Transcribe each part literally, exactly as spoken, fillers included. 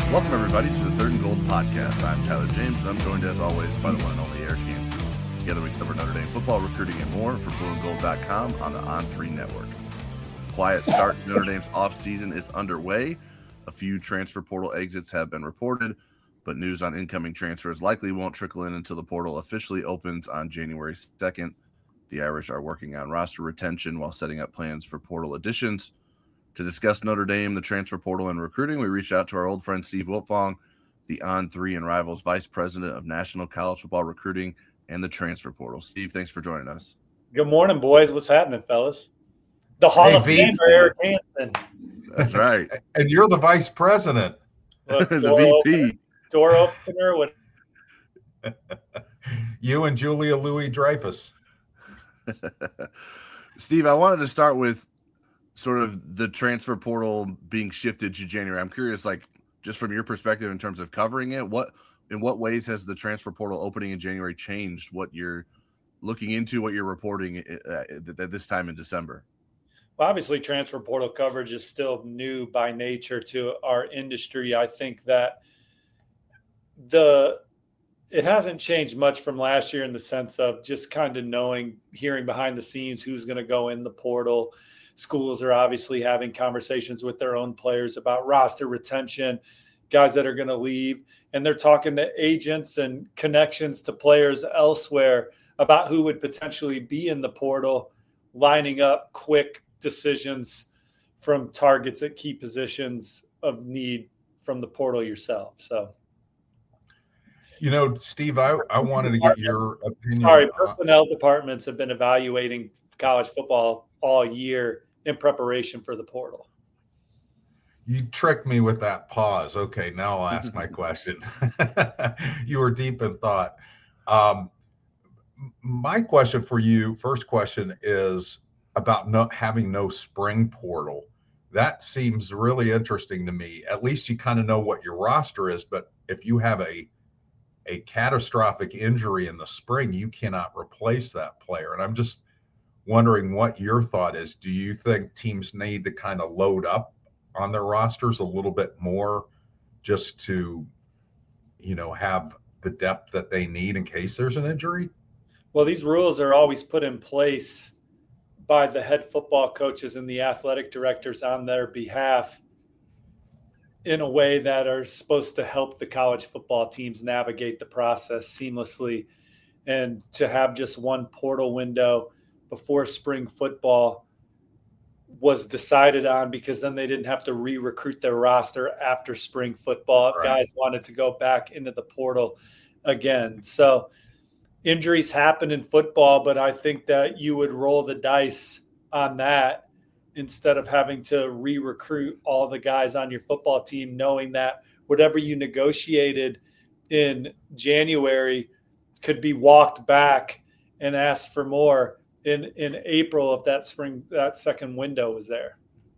Welcome, everybody, to the Third and Gold podcast. I'm Tyler James, and I'm joined, as always, by the one and only Eric Hansen. Together, we cover Notre Dame football, recruiting, and more for blue and gold dot com on the On three network. Quiet start to Notre Dame's offseason is underway. A few transfer portal exits have been reported, but news on incoming transfers likely won't trickle in until the portal officially opens on January second. The Irish are working on roster retention while setting up plans for portal additions. To discuss Notre Dame, the transfer portal, and recruiting, we reached out to our old friend Steve Wiltfong, the On three and Rivals Vice President of National College Football Recruiting and the Transfer Portal. Steve, thanks for joining us. Good morning, boys. What's happening, fellas? The Hall hey, of Famer, Eric Hansen. That's right. And you're the Vice President. Look, the V P. Opener, door opener. What? You and Julia Louis-Dreyfus. Steve, I wanted to start with sort of the transfer portal being shifted to January. I'm curious, like, just from your perspective in terms of covering it, what in what ways has the transfer portal opening in January changed what you're looking into, what you're reporting at this time in December? Well, obviously, transfer portal coverage is still new by nature to our industry. I think that the it hasn't changed much from last year in the sense of just kind of knowing, hearing behind the scenes who's going to go in the portal. Schools are obviously having conversations with their own players about roster retention, guys that are going to leave, and they're talking to agents and connections to players elsewhere about who would potentially be in the portal, lining up quick decisions from targets at key positions of need from the portal yourself. So, you know, Steve, I, I wanted to get your opinion. Sorry, personnel departments have been evaluating college football all year in preparation for the portal. You tricked me with that pause. Okay, now I'll ask my question. You were deep in thought. Um, my question for you, first question, is about not having no spring portal. That seems really interesting to me. At least you kind of know what your roster is, but if you have a a catastrophic injury in the spring, you cannot replace that player. And I'm just wondering what your thought is. Do you think teams need to kind of load up on their rosters a little bit more just to, you know, have the depth that they need in case there's an injury? Well, these rules are always put in place by the head football coaches and the athletic directors on their behalf in a way that are supposed to help the college football teams navigate the process seamlessly. And to have just one portal window before spring football was decided on because then they didn't have to re-recruit their roster after spring football. Right. Guys wanted to go back into the portal again. So injuries happen in football, but I think that you would roll the dice on that instead of having to re-recruit all the guys on your football team, knowing that whatever you negotiated in January could be walked back and asked for more in, in April if that spring, that second window was there.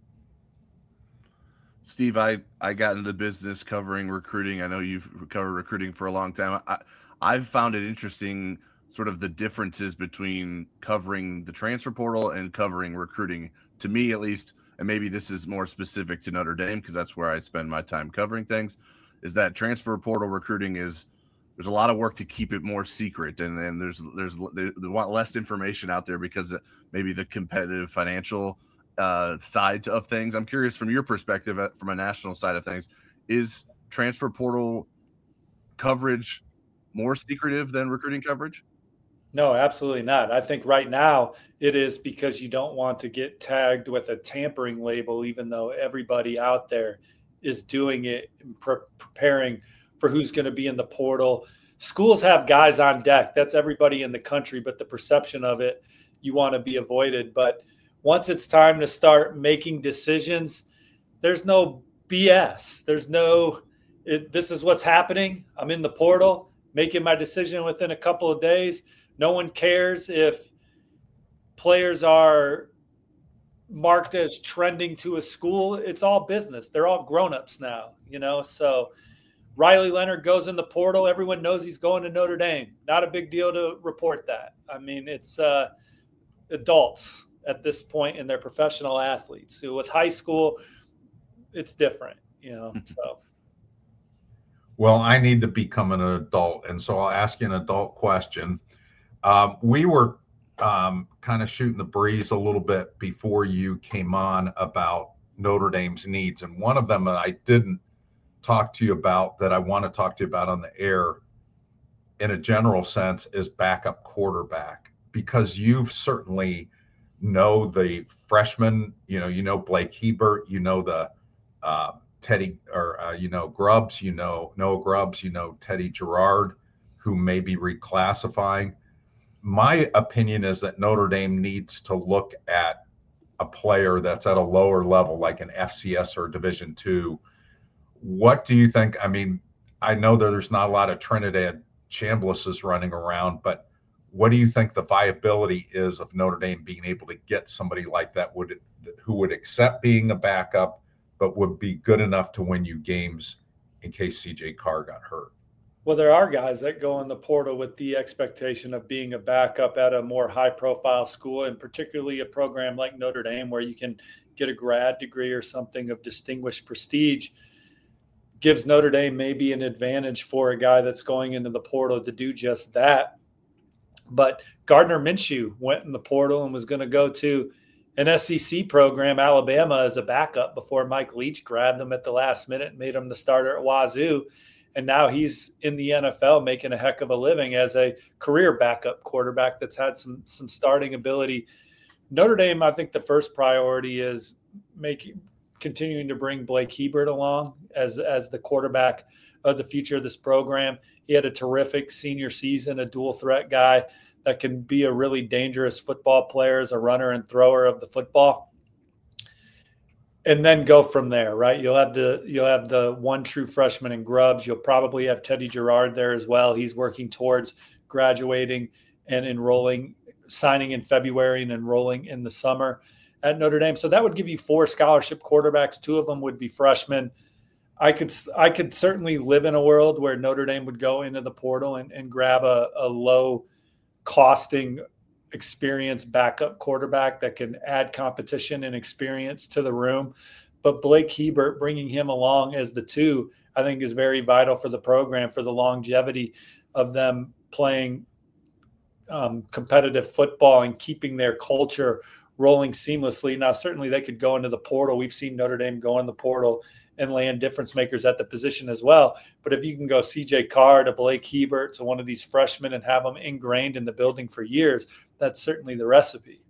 Steve, I, I got into business covering recruiting. I know you've covered recruiting for a long time. I, I've found it interesting, sort of the differences between covering the transfer portal and covering recruiting. To me, at least, and maybe this is more specific to Notre Dame because that's where I spend my time covering things, is that transfer portal recruiting is there's a lot of work to keep it more secret, and, and there's there's they, they want less information out there because of maybe the competitive financial uh, side of things. I'm curious from your perspective, from a national side of things, is transfer portal coverage more secretive than recruiting coverage? No, absolutely not. I think right now it is because you don't want to get tagged with a tampering label, even though everybody out there is doing it and pre- preparing for who's going to be in the portal. Schools have guys on deck. That's everybody in the country, but the perception of it, you want to be avoided. But once it's time to start making decisions, there's no B S. There's no, it, this is what's happening. I'm in the portal, making my decision within a couple of days. No one cares if players are marked as trending to a school. It's all business. They're all grown-ups now, you know. So Riley Leonard goes in the portal. Everyone knows he's going to Notre Dame. Not a big deal to report that. I mean, it's uh, adults at this point in their professional athletes. So with high school, it's different, you know. So Well, I need to become an adult, and so I'll ask you an adult question. Um, we were um, kind of shooting the breeze a little bit before you came on about Notre Dame's needs, and one of them that I didn't talk to you about that I want to talk to you about on the air in a general sense is backup quarterback, because you've certainly know the freshmen, you know, you know, Blake Hebert, you know, the uh, Teddy or, uh, you know, Grubbs, you know, Noah Grubbs, you know, Teddy Gerard, who may be reclassifying. My opinion is that Notre Dame needs to look at a player that's at a lower level, like an F C S or Division two. What do you think? I mean, I know that there's not a lot of Trinidad Chamblises running around, but what do you think the viability is of Notre Dame being able to get somebody like that would who would accept being a backup, but would be good enough to win you games in case C J Carr got hurt? Well, there are guys that go in the portal with the expectation of being a backup at a more high-profile school, and particularly a program like Notre Dame where you can get a grad degree or something of distinguished prestige. Gives Notre Dame maybe an advantage for a guy that's going into the portal to do just that. But Gardner Minshew went in the portal and was going to go to an S E C program, Alabama, as a backup before Mike Leach grabbed him at the last minute and made him the starter at Wazoo. And now he's in the N F L making a heck of a living as a career backup quarterback that's had some some starting ability. Notre Dame, I think the first priority is making continuing to bring Blake Hebert along as, as the quarterback of the future of this program. He had a terrific senior season, a dual threat guy that can be a really dangerous football player as a runner and thrower of the football. And then go from there, right? You'll have the you'll have the one true freshman in Grubbs. You'll probably have Teddy Gerard there as well. He's working towards graduating and enrolling, signing in February and enrolling in the summer at Notre Dame. So that would give you four scholarship quarterbacks. Two of them would be freshmen. I could I could certainly live in a world where Notre Dame would go into the portal and, and grab a, a low costing experienced backup quarterback that can add competition and experience to the room. But Blake Hebert, bringing him along as the two, I think is very vital for the program, for the longevity of them playing um, competitive football and keeping their culture rolling seamlessly. Now, certainly they could go into the portal. We've seen Notre Dame go in the portal and land difference makers at the position as well. But if you can go C J Carr to Blake Hebert to one of these freshmen and have them ingrained in the building for years, that's certainly the recipe.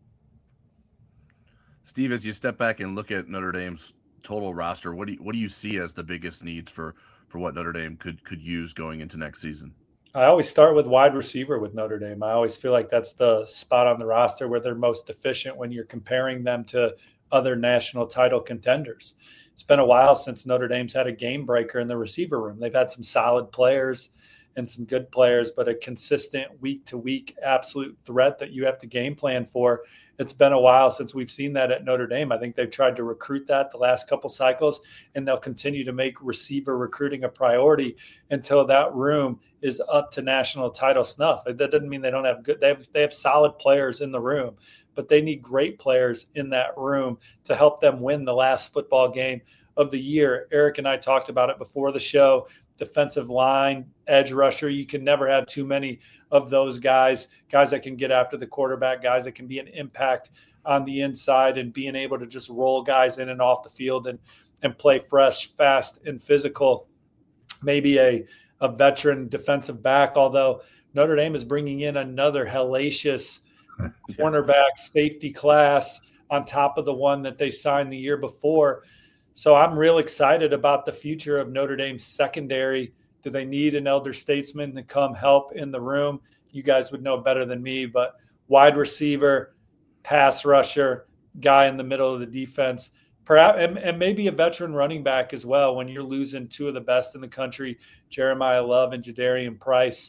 Steve, as you step back and look at Notre Dame's total roster, what do you, what do you see as the biggest needs for, for what Notre Dame could could use going into next season? I always start with wide receiver with Notre Dame. I always feel like that's the spot on the roster where they're most deficient when you're comparing them to other national title contenders. It's been a while since Notre Dame's had a game breaker in the receiver room. They've had some solid players and some good players, but a consistent week-to-week absolute threat that you have to game plan for. It's been a while since we've seen that at Notre Dame. I think they've tried to recruit that the last couple cycles, and they'll continue to make receiver recruiting a priority until that room is up to national title snuff. That doesn't mean they don't have good – they have they have solid players in the room, but they need great players in that room to help them win the last football game of the year. Eric and I talked about it before the show. Defensive line, edge rusher. You can never have too many of those guys, guys that can get after the quarterback, guys that can be an impact on the inside and being able to just roll guys in and off the field and, and play fresh, fast, and physical. Maybe a, a veteran defensive back, although Notre Dame is bringing in another hellacious cornerback safety class on top of the one that they signed the year before. So I'm real excited about the future of Notre Dame's secondary. Do they need an elder statesman to come help in the room? You guys would know better than me, but wide receiver, pass rusher, guy in the middle of the defense, perhaps, and, and maybe a veteran running back as well when you're losing two of the best in the country, Jeremiah Love and Jadarian Price,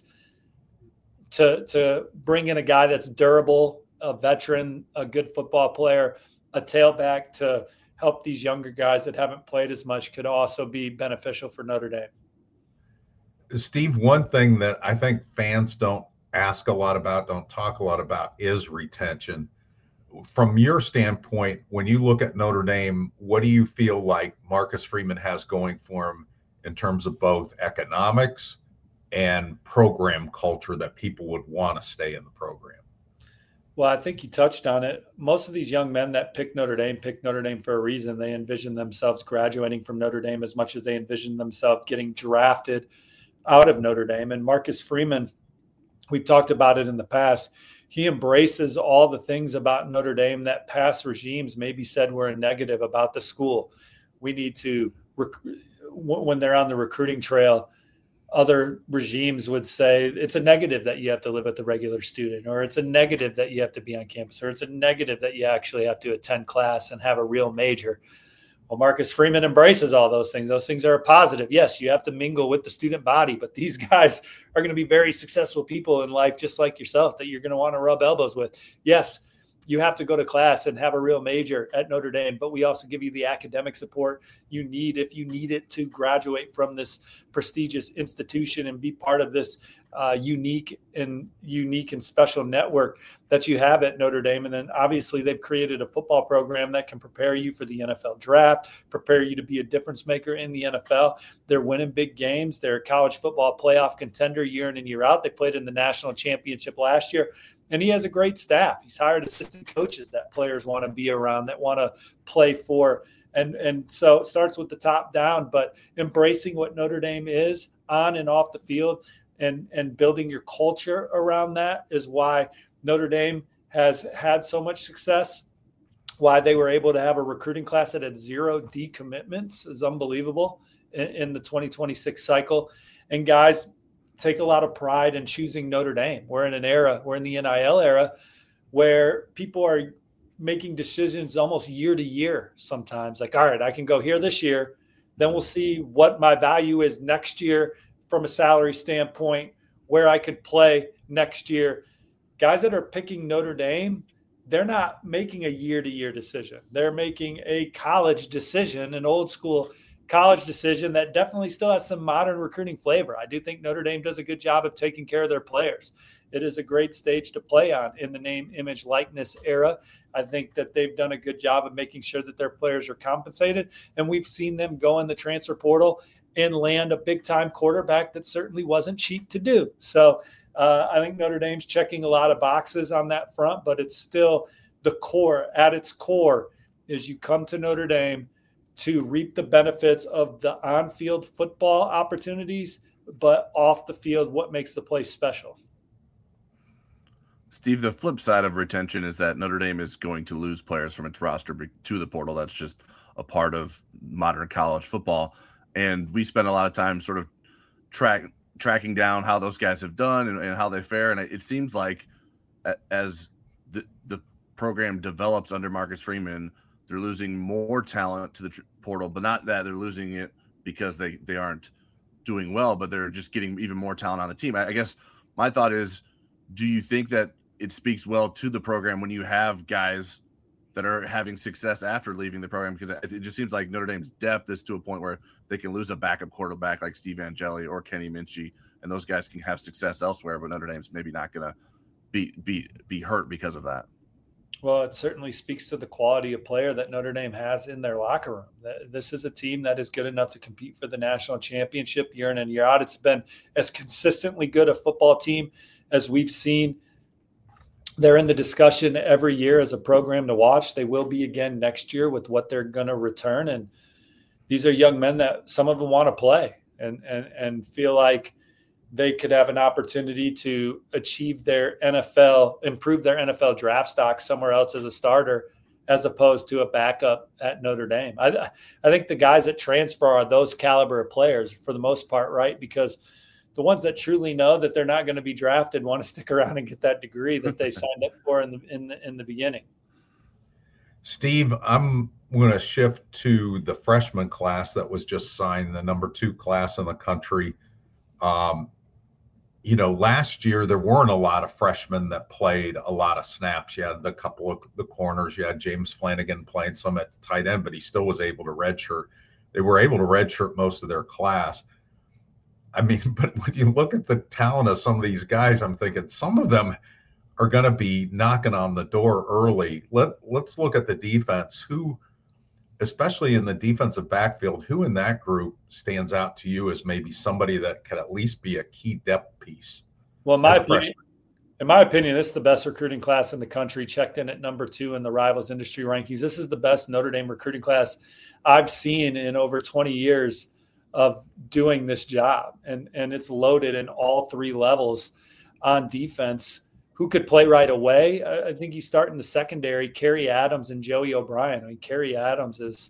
to, to bring in a guy that's durable, a veteran, a good football player, a tailback to – help these younger guys that haven't played as much could also be beneficial for Notre Dame. Steve, one thing that I think fans don't ask a lot about, don't talk a lot about, is retention. From your standpoint, when you look at Notre Dame, what do you feel like Marcus Freeman has going for him in terms of both economics and program culture that people would want to stay in the program? Well, I think you touched on it. Most of these young men that pick Notre Dame pick Notre Dame for a reason. They envision themselves graduating from Notre Dame as much as they envision themselves getting drafted out of Notre Dame. And Marcus Freeman, we've talked about it in the past. He embraces all the things about Notre Dame that past regimes maybe said were a negative about the school. We need to, rec- when they're on the recruiting trail, other regimes would say it's a negative that you have to live with the regular student, or it's a negative that you have to be on campus, or it's a negative that you actually have to attend class and have a real major. Well, Marcus Freeman embraces all those things. Those things are a positive. Yes, you have to mingle with the student body, but these guys are going to be very successful people in life, just like yourself, that you're going to want to rub elbows with. Yes, you have to go to class and have a real major at Notre Dame, but we also give you the academic support you need if you need it to graduate from this prestigious institution and be part of this uh, unique and unique and special network that you have at Notre Dame. And then obviously they've created a football program that can prepare you for the N F L draft, prepare you to be a difference maker in the N F L. They're winning big games. They're a college football playoff contender year in and year out. They played in the national championship last year. And he has a great staff. He's hired assistant coaches that players want to be around, that want to play for. And, and so it starts with the top down, but embracing what Notre Dame is on and off the field and, and building your culture around that is why Notre Dame has had so much success, why they were able to have a recruiting class that had zero decommitments is unbelievable in, in the twenty twenty-six cycle. And guys take a lot of pride in choosing Notre Dame. We're in an era, we're in the N I L era, where people are making decisions almost year to year sometimes. Like, all right, I can go here this year, then we'll see what my value is next year from a salary standpoint, where I could play next year. Guys that are picking Notre Dame, they're not making a year-to-year decision. They're making a college decision, an old school college decision that definitely still has some modern recruiting flavor. I do think Notre Dame does a good job of taking care of their players. It is a great stage to play on in the name, image, likeness era. I think that they've done a good job of making sure that their players are compensated. And we've seen them go in the transfer portal and land a big-time quarterback that certainly wasn't cheap to do. So uh, I think Notre Dame's checking a lot of boxes on that front, but it's still the core. At its core is you come to Notre Dame to reap the benefits of the on-field football opportunities, but off the field, what makes the place special. Steve, the flip side of retention is that Notre Dame is going to lose players from its roster to the portal. That's just a part of modern college football. And we spend a lot of time sort of track, tracking down how those guys have done and, and how they fare. And it seems like as the, the program develops under Marcus Freeman, they're losing more talent to the portal, but not that they're losing it because they, they aren't doing well, but they're just getting even more talent on the team. I, I guess my thought is, do you think that it speaks well to the program when you have guys that are having success after leaving the program? Because it just seems like Notre Dame's depth is to a point where they can lose a backup quarterback like Steve Angeli or Kenny Minchie, and those guys can have success elsewhere, but Notre Dame's maybe not going to be, be, be hurt because of that. Well, it certainly speaks to the quality of player that Notre Dame has in their locker room. This is a team that is good enough to compete for the national championship year in and year out. It's been as consistently good a football team as we've seen. They're in the discussion every year as a program to watch. They will be again next year with what they're going to return. And these are young men that some of them want to play and, and, and feel like they could have an opportunity to achieve their N F L, improve their N F L draft stock somewhere else as a starter, as opposed to a backup at Notre Dame. I, I think the guys that transfer are those caliber of players for the most part, right? Because the ones that truly know that they're not going to be drafted want to stick around and get that degree that they signed up for in the, in the, in the beginning. Steve, I'm going to shift to the freshman class that was just signed, the number two class in the country. Um, You know, last year there weren't a lot of freshmen that played a lot of snaps. You had a couple of the corners. You had James Flanagan playing some at tight end, but he still was able to redshirt. They were able to redshirt most of their class. I mean, but when you look at the talent of some of these guys, I'm thinking some of them are going to be knocking on the door early. Let, let's look at the defense. Who, especially in the defensive backfield, who in that group stands out to you as maybe somebody that could at least be a key depth piece? Well, in my opinion, in my opinion, this is the best recruiting class in the country, checked in at number two in the Rivals industry rankings. This is the best Notre Dame recruiting class I've seen in over twenty years of doing this job. And, and it's loaded in all three levels on defense. Who could play right away? I, I think you start in the secondary, Kerry Adams and Joey O'Brien. I mean, Kerry Adams is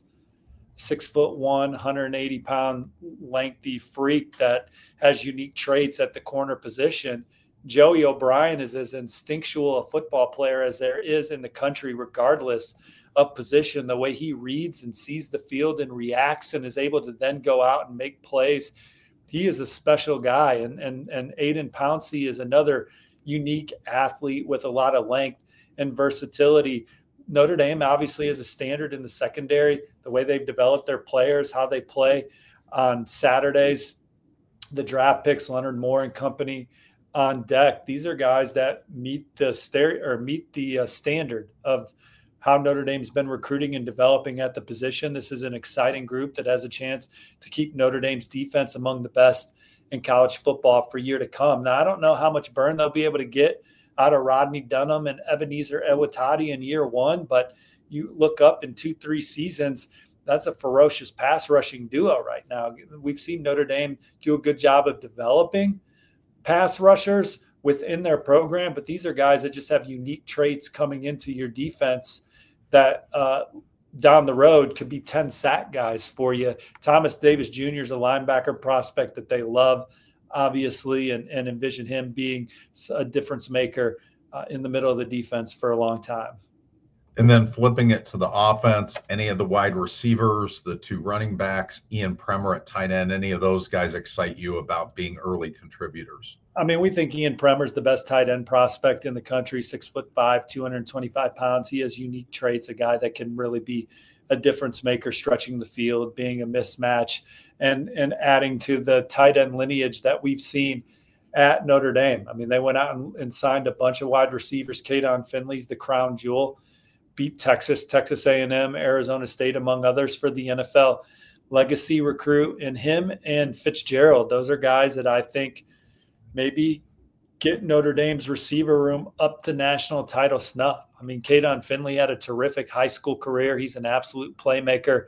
six foot one, one hundred eighty pound lengthy freak that has unique traits at the corner position. Joey O'Brien is as instinctual a football player as there is in the country, regardless of position. The way he reads and sees the field and reacts and is able to then go out and make plays. He is a special guy. And, and, and Aiden Pouncey is another unique athlete with a lot of length and versatility. Notre Dame obviously is a standard in the secondary, the way they've developed their players, how they play on Saturdays, the draft picks, Leonard Moore and company on deck. These are guys that meet the stereo or meet the uh, standard of how Notre Dame's been recruiting and developing at the position. This is an exciting group that has a chance to keep Notre Dame's defense among the best in college football for year to come. Now, I don't know how much burn they'll be able to get out of Rodney Dunham and Ebenezer Ewatati in year one, but you look up in two, three seasons, that's a ferocious pass rushing duo right now. We've seen Notre Dame do a good job of developing pass rushers within their program, but these are guys that just have unique traits coming into your defense that uh, down the road could be ten sack guys for you. Thomas Davis Junior is a linebacker prospect that they love, obviously, and, and envision him being a difference maker uh, in the middle of the defense for a long time. And then flipping it to the offense, any of the wide receivers, the two running backs, Ian Premer at tight end, any of those guys excite you about being early contributors? I mean, we think Ian Premer is the best tight end prospect in the country, six foot five, two hundred twenty-five pounds. He has unique traits, a guy that can really be a difference maker, stretching the field, being a mismatch, and, and adding to the tight end lineage that we've seen at Notre Dame. I mean, they went out and, and signed a bunch of wide receivers. Kadon Finley's the crown jewel. Beat Texas, Texas A and M, Arizona State, among others, for the N F L legacy recruit. And him and Fitzgerald, those are guys that I think maybe get Notre Dame's receiver room up to national title snuff. I mean, Kadon Finley had a terrific high school career. He's an absolute playmaker.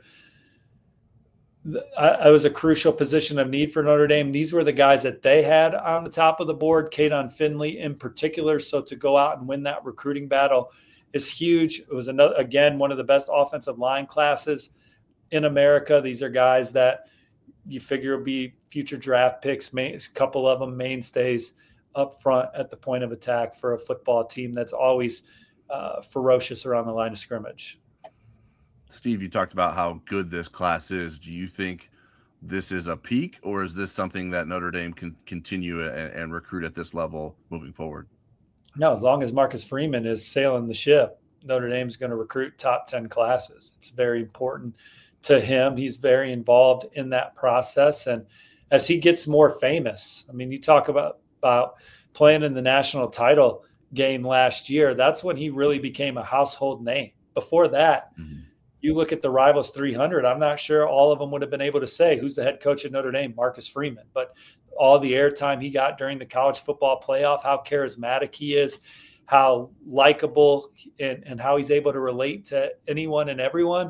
I, I was a crucial position of need for Notre Dame. These were the guys that they had on the top of the board, Kadon Finley in particular. So to go out and win that recruiting battle is huge. It was another, again, one of the best offensive line classes in America. These are guys that you figure will be future draft picks, a couple of them mainstays up front at the point of attack for a football team that's always uh, ferocious around the line of scrimmage. Steve, you talked about how good this class is. Do you think this is a peak, or is this something that Notre Dame can continue and, and recruit at this level moving forward? No, as long as Marcus Freeman is sailing the ship, Notre Dame's going to recruit top ten classes. It's very important to him. He's very involved in that process. And as he gets more famous, I mean, you talk about, about playing in the national title game last year. That's when he really became a household name. Before that, mm-hmm. you look at the Rivals three hundred, I'm not sure all of them would have been able to say who's the head coach at Notre Dame, Marcus Freeman. But all the airtime he got during the college football playoff, how charismatic he is, how likable, and, and how he's able to relate to anyone and everyone.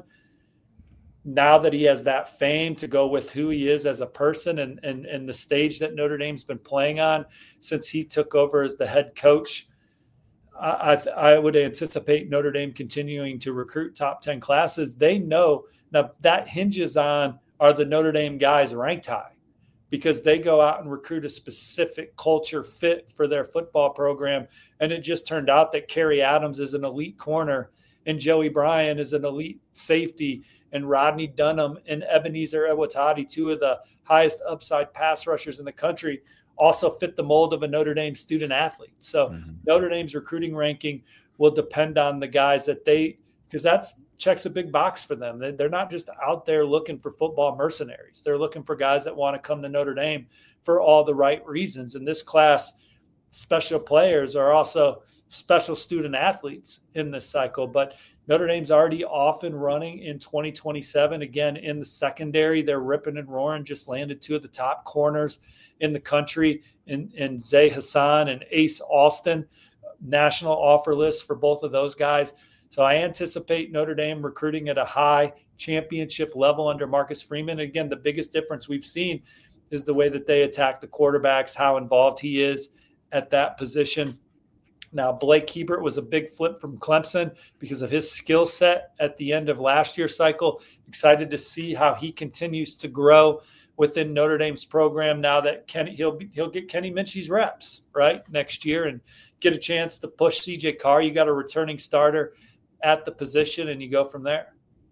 Now that he has that fame to go with who he is as a person and, and, and the stage that Notre Dame's been playing on since he took over as the head coach, I, I, I would anticipate Notre Dame continuing to recruit top ten classes. They know now that hinges on, are the Notre Dame guys ranked high? Because they go out and recruit a specific culture fit for their football program. And it just turned out that Kerry Adams is an elite corner and Joey Bryan is an elite safety, and Rodney Dunham and Ebenezer Ewatati, two of the highest upside pass rushers in the country, also fit the mold of a Notre Dame student athlete. So mm-hmm. Notre Dame's recruiting ranking will depend on the guys that they, because that's checks a big box for them. They're not just out there looking for football mercenaries. They're looking for guys that want to come to Notre Dame for all the right reasons. In this class, special players are also special student athletes in this cycle. But Notre Dame's already off and running in twenty twenty-seven. Again, in the secondary, they're ripping and roaring, just landed two of the top corners in the country in, in Zay Hassan and Ace Austin. National offer list for both of those guys. So I anticipate Notre Dame recruiting at a high championship level under Marcus Freeman. Again, the biggest difference we've seen is the way that they attack the quarterbacks, how involved he is at that position. Now, Blake Hebert was a big flip from Clemson because of his skill set at the end of last year's cycle. Excited to see how he continues to grow within Notre Dame's program now that Kenny, he'll be, he'll get Kenny Minchey's reps, right, next year and get a chance to push C J Carr. You got a returning starter at the position, and you go from there.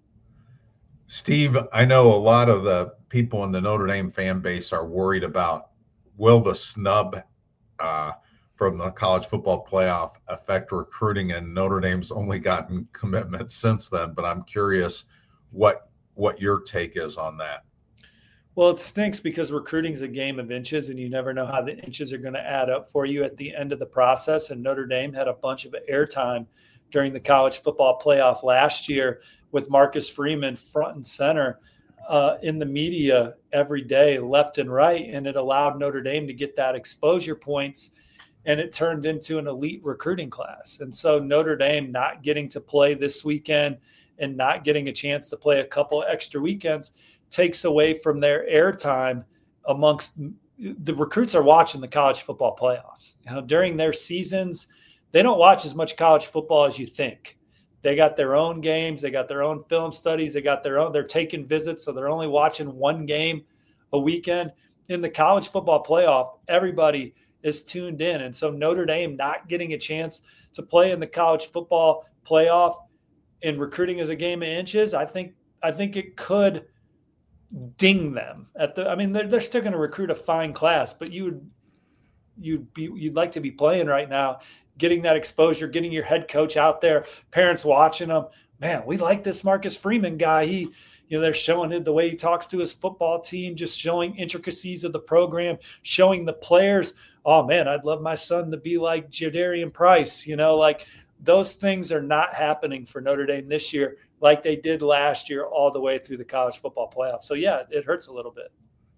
Steve, I know a lot of the people in the Notre Dame fan base are worried about, will the snub uh, from the college football playoff affect recruiting, and Notre Dame's only gotten commitments since then, but I'm curious what what your take is on that. Well, it stinks because recruiting is a game of inches, and you never know how the inches are going to add up for you at the end of the process. And Notre Dame had a bunch of airtime during the college football playoff last year with Marcus Freeman front and center uh, in the media every day, left and right. And it allowed Notre Dame to get that exposure points, and it turned into an elite recruiting class. And so Notre Dame not getting to play this weekend and not getting a chance to play a couple extra weekends takes away from their airtime amongst the recruits are watching the college football playoffs. You know, during their seasons, they don't watch as much college football as you think. They got their own games. They got their own film studies. They got their own, they're taking visits. So they're only watching one game a weekend. In the college football playoff, everybody is tuned in. And so Notre Dame not getting a chance to play in the college football playoff and recruiting as a game of inches, I think, I think it could ding them at the, I mean, they're, they're still going to recruit a fine class, but you would, you'd be, you'd like to be playing right now, getting that exposure, getting your head coach out there, parents watching them. Man, we like this Marcus Freeman guy. He, you know, they're showing it the way he talks to his football team, just showing intricacies of the program, showing the players. Oh man, I'd love my son to be like Jadarian Price, you know, like those things are not happening for Notre Dame this year like they did last year all the way through the college football playoff. So yeah, it hurts a little bit.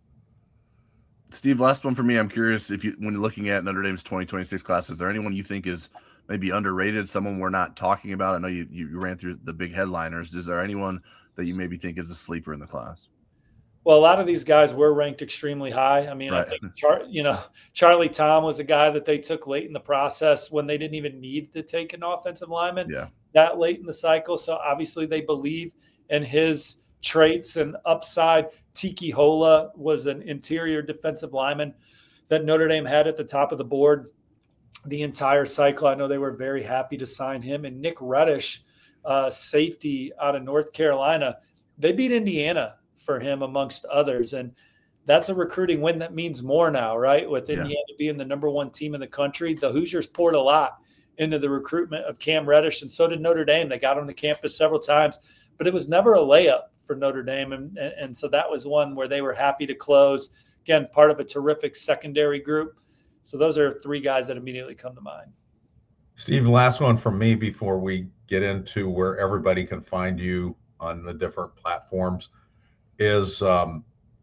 Steve, last one for me. I'm curious if you, when you're looking at Notre Dame's twenty twenty-six class, is there anyone you think is maybe underrated, someone we're not talking about? I know you, you ran through the big headliners. Is there anyone that you maybe think is a sleeper in the class? Well, a lot of these guys were ranked extremely high. I mean, right. I think, Char, you know, Charlie Tom was a guy that they took late in the process when they didn't even need to take an offensive lineman yeah. that late in the cycle. So obviously they believe in his traits and upside. Tiki Hola was an interior defensive lineman that Notre Dame had at the top of the board the entire cycle. I know they were very happy to sign him. And Nick Reddish, uh, safety out of North Carolina, they beat Indiana for him amongst others. And that's a recruiting win that means more now, right? With Indiana yeah. being the number one team in the country, the Hoosiers poured a lot into the recruitment of Cam Reddish, and so did Notre Dame. They got him to campus several times, but it was never a layup for Notre Dame. And, and, and so that was one where they were happy to close. Again, part of a terrific secondary group. So those are three guys that immediately come to mind. Steve, last one from me before we get into where everybody can find you on the different platforms is um,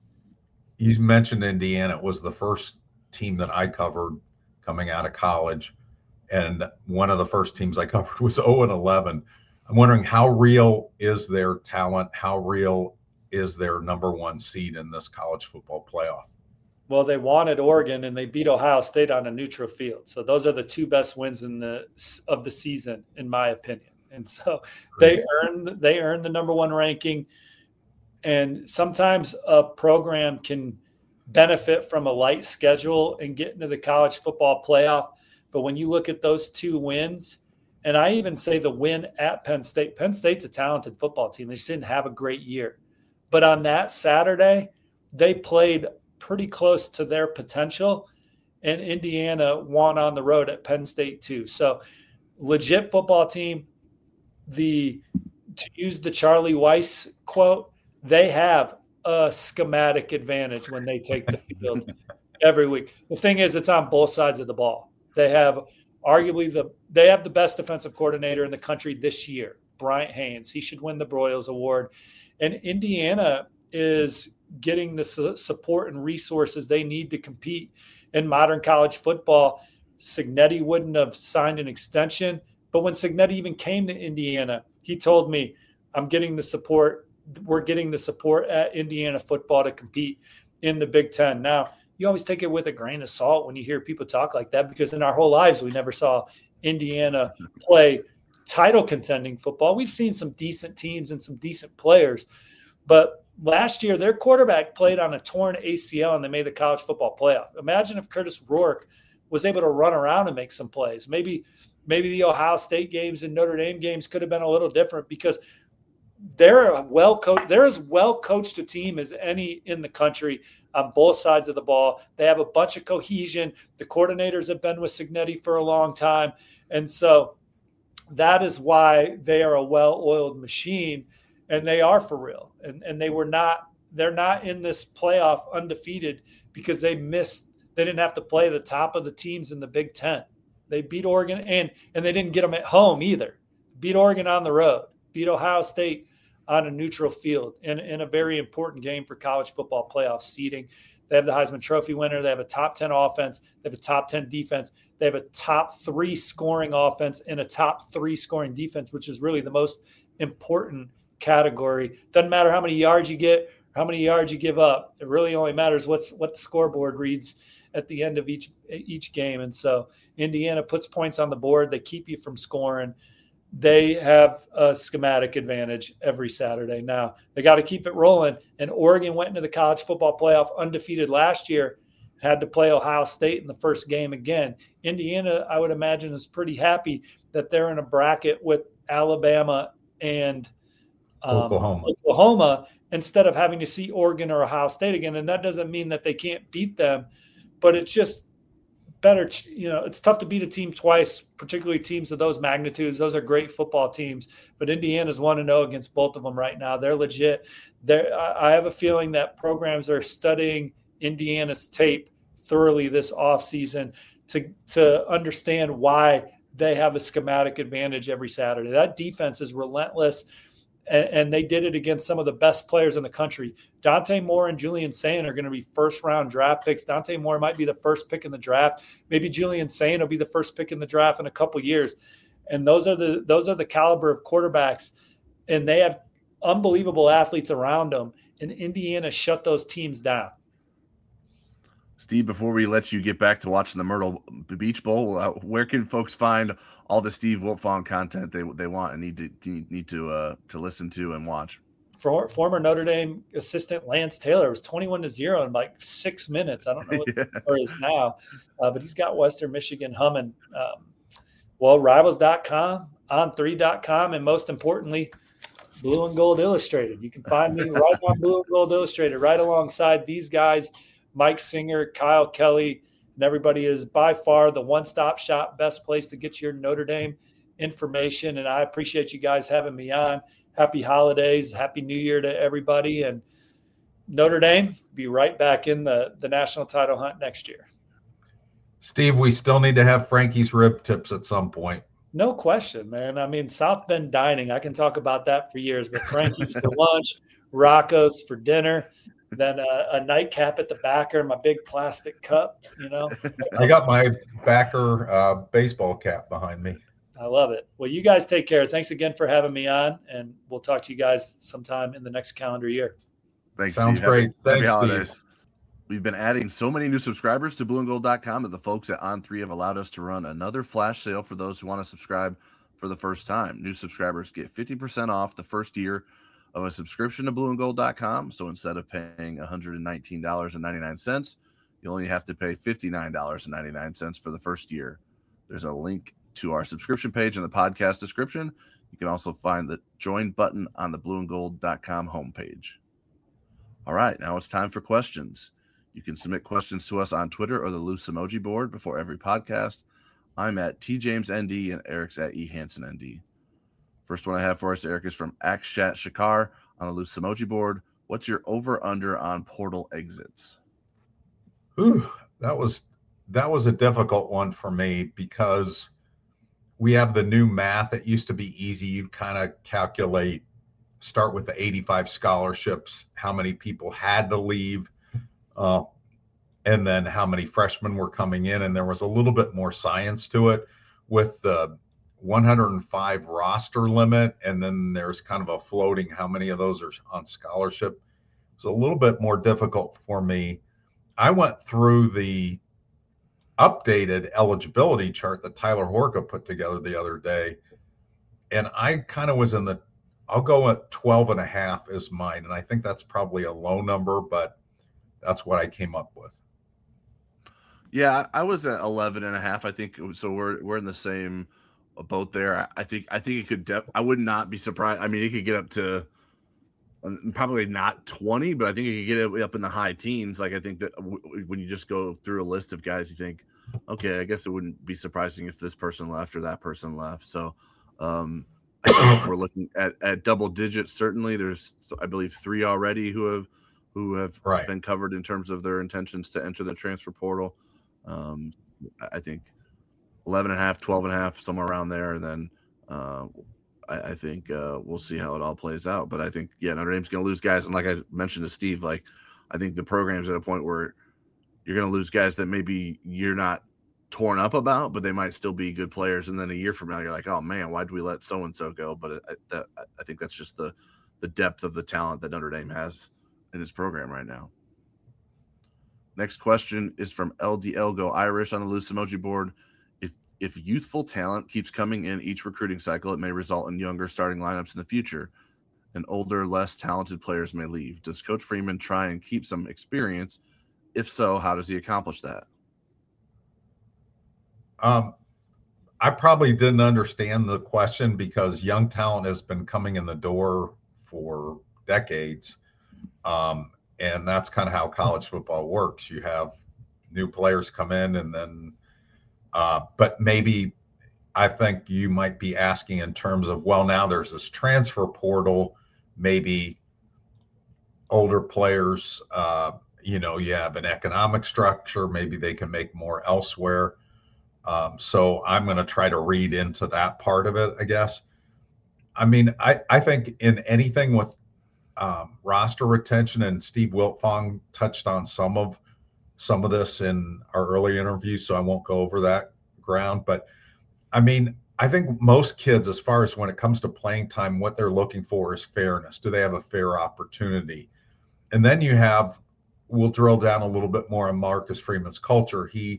you mentioned Indiana. It was the first team that I covered coming out of college. And one of the first teams I covered was oh and eleven. I'm wondering, how real is their talent? How real is their number one seed in this college football playoff? Well, they wanted Oregon and they beat Ohio State on a neutral field. So those are the two best wins in the of the season, in my opinion. And so they earned they earned the number one ranking. And sometimes a program can benefit from a light schedule and get into the college football playoff. But when you look at those two wins, and I even say the win at Penn State, Penn State's a talented football team. They just didn't have a great year. But on that Saturday, they played pretty close to their potential, and Indiana won on the road at Penn State too. So legit football team. The to use the Charlie Weiss quote, they have a schematic advantage when they take the field every week. The thing is, it's on both sides of the ball. They have arguably the they have the best defensive coordinator in the country this year Bryant Haynes. He should win the Broyles Award. And Indiana is getting the su- support and resources they need to compete in modern college football. Cignetti wouldn't have signed an extension, but when Cignetti even came to Indiana, he told me, I'm getting the support. We're getting the support at Indiana football to compete in the Big Ten. Now, you always take it with a grain of salt when you hear people talk like that, because in our whole lives, we never saw Indiana play title contending football. We've seen some decent teams and some decent players, but last year their quarterback played on a torn A C L and they made the college football playoff. Imagine if Curtis Rourke was able to run around and make some plays. Maybe, maybe the Ohio State games and Notre Dame games could have been a little different, because they're a well coached, they're as well coached a team as any in the country on both sides of the ball. They have a bunch of cohesion. The coordinators have been with Cignetti for a long time. And so that is why they are a well-oiled machine, and they are for real. And and they were not, they're not in this playoff undefeated because they missed, they didn't have to play the top of the teams in the Big Ten. They beat Oregon, and and they didn't get them at home either. Beat Oregon on the road, beat Ohio State on a neutral field in, in a very important game for college football playoff seeding. They have the Heisman Trophy winner. They have a top ten offense. They have a top ten defense. They have a top three scoring offense and a top three scoring defense, which is really the most important category. Doesn't matter how many yards you get, or how many yards you give up. It really only matters what's what the scoreboard reads at the end of each each game. And so Indiana puts points on the board. They keep you from scoring. They have a schematic advantage every Saturday. Now, they got to keep it rolling. And Oregon went into the college football playoff undefeated last year, had to play Ohio State in the first game again. Indiana, I would imagine, is pretty happy that they're in a bracket with Alabama and um, Oklahoma. Oklahoma instead of having to see Oregon or Ohio State again. And that doesn't mean that they can't beat them, but it's just better. You know, it's tough to beat a team twice, particularly teams of those magnitudes. Those are great football teams, but Indiana's one to know against both of them right now. They're legit. They're, I have a feeling that programs are studying Indiana's tape thoroughly this offseason to, to understand why they have a schematic advantage every Saturday. That defense is relentless, and, and they did it against some of the best players in the country. Dante Moore and Julian Sayin are going to be first-round draft picks. Dante Moore might be the first pick in the draft. Maybe Julian Sayin will be the first pick in the draft in a couple years. And those are the those are the caliber of quarterbacks, and they have unbelievable athletes around them. And Indiana shut those teams down. Steve, before we let you get back to watching the Myrtle Beach Bowl, uh, where can folks find all the Steve Wiltfong content they they want and need to need to uh, to listen to and watch? For, former Notre Dame assistant Lance Taylor was twenty-one to zero in like six minutes. I don't know what yeah. the score is now, uh, but he's got Western Michigan humming. Um, well, Rivals dot com, on three dot com, and most importantly, Blue and Gold Illustrated. You can find me right on Blue and Gold Illustrated, right alongside these guys. Mike Singer, Kyle Kelly, and everybody is by far the one-stop shop, best place to get your Notre Dame information. And I appreciate you guys having me on. Happy holidays. Happy New Year to everybody. And Notre Dame, be right back in the, the national title hunt next year. Steve, we still need to have Frankie's rib tips at some point. No question, man. I mean, South Bend dining, I can talk about that for years, but Frankie's for lunch, Rocco's for dinner. Then a, a nightcap at the backer, my big plastic cup, you know. I got my backer uh, baseball cap behind me. I love it. Well, you guys take care. Thanks again for having me on, and we'll talk to you guys sometime in the next calendar year. Thanks, Sounds Steve. great. Happy, Thanks, happy holidays. Steve. We've been adding so many new subscribers to blue and gold dot com that the folks at On three have allowed us to run another flash sale for those who want to subscribe for the first time. New subscribers get fifty percent off the first year of a subscription to blue and gold dot com. So instead of paying one hundred nineteen dollars and ninety-nine cents, you only have to pay fifty-nine dollars and ninety-nine cents for the first year. There's a link to our subscription page in the podcast description. You can also find the join button on the blue and gold dot com homepage. All right, now it's time for questions. You can submit questions to us on Twitter or the Loose Emoji board before every podcast. I'm at T James N D and Eric's at E Hansen N D. First one I have for us, Eric, is from Akshat Shakar on the Loose Emoji board. What's your over-under on portal exits? Ooh, that was that was a difficult one for me because we have the new math. It used to be easy. You'd kind of calculate, start with the eighty-five scholarships, how many people had to leave, uh, and then how many freshmen were coming in. And there was a little bit more science to it with the one hundred five roster limit. And then there's kind of a floating, how many of those are on scholarship. It's a little bit more difficult for me. I went through the updated eligibility chart that Tyler Horka put together the other day. And I kind of was in the, I'll go at twelve and a half is mine. And I think that's probably a low number, but that's what I came up with. Yeah, I was at eleven and a half. I think so. We're we're in the same boat there. I think I think it could. Def- I would not be surprised. I mean, it could get up to probably not twenty, but I think it could get up in the high teens. Like I think that w- when you just go through a list of guys, you think, okay, I guess it wouldn't be surprising if this person left or that person left. So um, I think we're looking at at double digits. Certainly, there's I believe three already who have who have right. been covered in terms of their intentions to enter the transfer portal. Um, I think eleven and a half, twelve and a half, somewhere around there. And then uh, I, I think uh, we'll see how it all plays out. But I think, yeah, Notre Dame's going to lose guys. And like I mentioned to Steve, like I think the program's at a point where you're going to lose guys that maybe you're not torn up about, but they might still be good players. And then a year from now, you're like, oh man, why did we let so-and-so go? But I, that, I think that's just the, the depth of the talent that Notre Dame has in its program right now. Next question is from L D L Go Irish on the loose emoji board. If if youthful talent keeps coming in each recruiting cycle, it may result in younger starting lineups in the future, and older, less talented players may leave. Does Coach Freeman try and keep some experience? If so, how does he accomplish that? Um, I probably didn't understand the question because young talent has been coming in the door for decades. Um, And that's kind of how college football works. You have new players come in and then, uh, but maybe I think you might be asking in terms of, well, now there's this transfer portal, maybe older players, uh, you know, you have an economic structure, maybe they can make more elsewhere. Um, so I'm going to try to read into that part of it, I guess. I mean, I, I think in anything with Um, roster retention, and Steve Wiltfong touched on some of some of this in our early interview, so I won't go over that ground. But I mean, I think most kids, as far as when it comes to playing time, what they're looking for is fairness. Do they have a fair opportunity? And then you have, we'll drill down a little bit more on Marcus Freeman's culture. He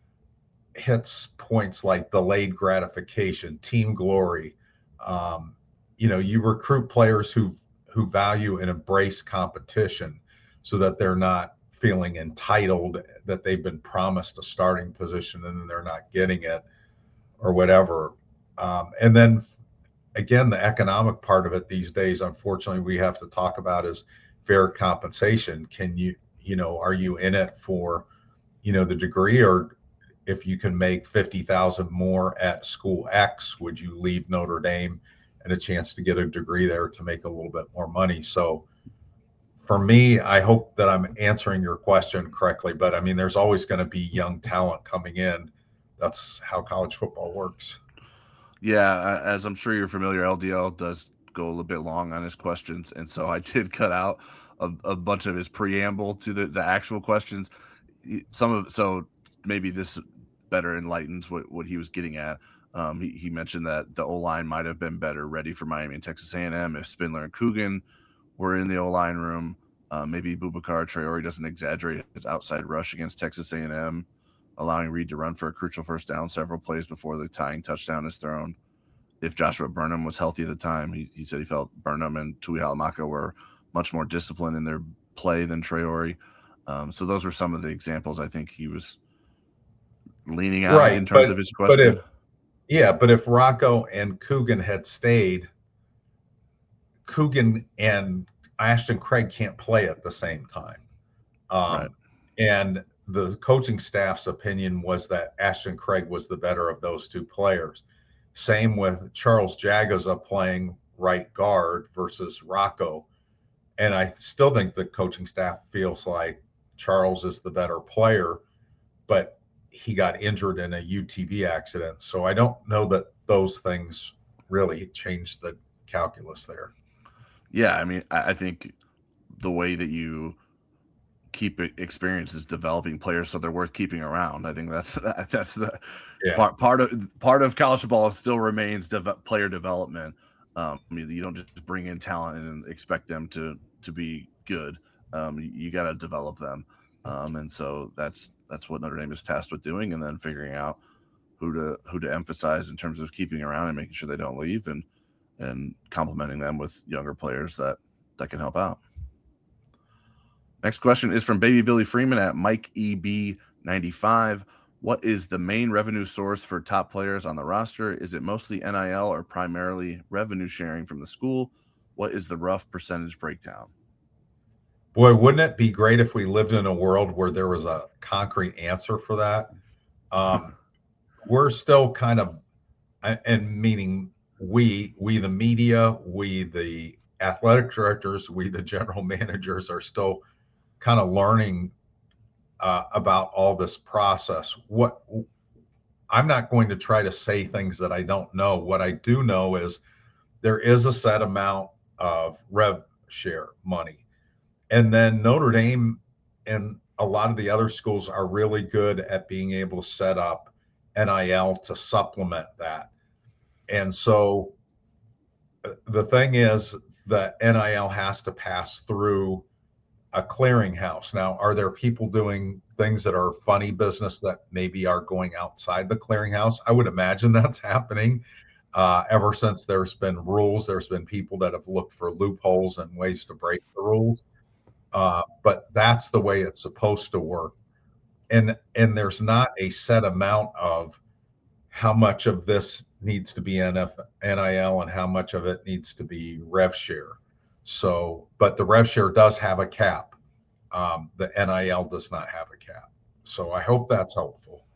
hits points like delayed gratification, team glory. Um, you know, you recruit players who who value and embrace competition so that they're not feeling entitled that they've been promised a starting position and then they're not getting it or whatever. Um, and then again, the economic part of it these days, unfortunately, we have to talk about is fair compensation. Can you, you know, are you in it for, you know, the degree, or if you can make fifty thousand more at school X, would you leave Notre Dame and a chance to get a degree there to make a little bit more money? So for me, I hope that I'm answering your question correctly, but I mean, there's always going to be young talent coming in. That's how college football works. Yeah, as I'm sure you're familiar, L D L does go a little bit long on his questions, and so I did cut out a, a bunch of his preamble to the, the actual questions. Some of so maybe this better enlightens what, what he was getting at. Um, he, he mentioned that the O-line might have been better ready for Miami and Texas A and M if Spindler and Coogan were in the O-line room. Uh, maybe Boubacar Traore doesn't exaggerate his outside rush against Texas A and M, allowing Reed to run for a crucial first down several plays before the tying touchdown is thrown. If Joshua Burnham was healthy at the time, he, he said he felt Burnham and Tui Halamaka were much more disciplined in their play than Traore. Um, so those were some of the examples I think he was leaning on right, in terms but, of his question. But if, yeah, but if Rocco and Coogan had stayed, Coogan and Ashton Craig can't play at the same time. Um, right. And the coaching staff's opinion was that Ashton Craig was the better of those two players. Same with Charles Jagaza playing right guard versus Rocco. And I still think the coaching staff feels like Charles is the better player, but he got injured in a U T V accident. So I don't know that those things really changed the calculus there. Yeah, I mean, I, I think the way that you keep experience is developing players so they're worth keeping around. I think that's that's the yeah. part part of part of college football still remains de- player development. Um, I mean, you don't just bring in talent and expect them to to be good. Um, you, you got to develop them, um, and so that's that's what Notre Dame is tasked with doing, and then figuring out who to who to emphasize in terms of keeping around and making sure they don't leave, and and complementing them with younger players that that can help out. Next question is from Baby Billy Freeman at Mike E B ninety-five. What is the main revenue source for top players on the roster? Is it mostly N I L or primarily revenue sharing from the school? What is the rough percentage breakdown? Boy, wouldn't it be great if we lived in a world where there was a concrete answer for that? Um, we're still kind of, and meaning we, we the media, we the athletic directors, we the general managers are still kind of learning uh, about all this process. What I'm not going to try to say things that I don't know. What I do know is there is a set amount of rev share money. And then Notre Dame and a lot of the other schools are really good at being able to set up N I L to supplement that. And so the thing is that N I L has to pass through a clearinghouse. Now, are there people doing things that are funny business that maybe are going outside the clearinghouse? I would imagine that's happening. Uh, ever since there's been rules, there's been people that have looked for loopholes and ways to break the rules. Uh, but that's the way it's supposed to work. And and there's not a set amount of how much of this needs to be N I L and how much of it needs to be rev share. So, but the rev share does have a cap. Um, the N I L does not have a cap. So I hope that's helpful.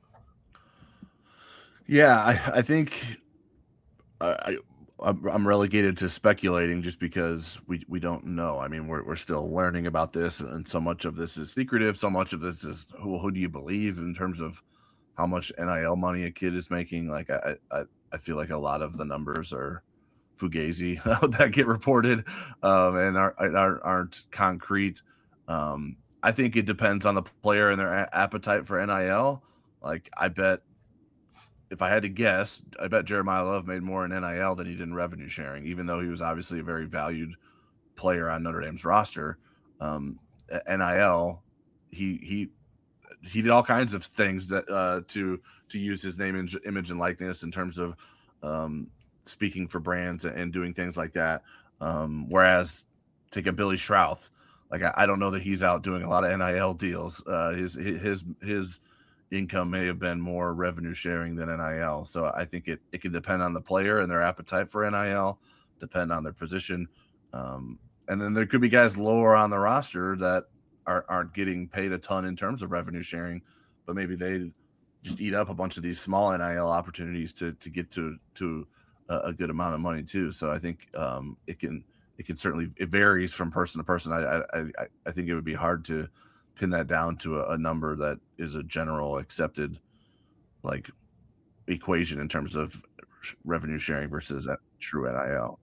Yeah, I, I think I, I'm relegated to speculating just because we, we don't know. I mean, we're we're still learning about this, and so much of this is secretive. So much of this is who who do you believe in terms of how much N I L money a kid is making? Like I I, I feel like a lot of the numbers are fugazi that get reported um, and are, are, aren't concrete. Um, I think it depends on the player and their a- appetite for N I L. Like I bet if I had to guess, I bet Jeremiah Love made more in N I L than he did in revenue sharing, even though he was obviously a very valued player on Notre Dame's roster. Um, N I L, he he he did all kinds of things that uh, to to use his name, and image, and likeness in terms of um, speaking for brands and doing things like that. Um, whereas take a Billy Schrauth, like I, I don't know that he's out doing a lot of N I L deals. Uh, his his his income may have been more revenue sharing than N I L. So I think it it can depend on the player and their appetite for N I L, depend on their position, um, and then there could be guys lower on the roster that are, aren't getting paid a ton in terms of revenue sharing, but maybe they just eat up a bunch of these small N I L opportunities to to get to to a, a good amount of money too. So I think um, it can it can certainly it varies from person to person. I I I think it would be hard to pin that down to a, a number that is a general accepted like equation in terms of revenue sharing versus that true N I L.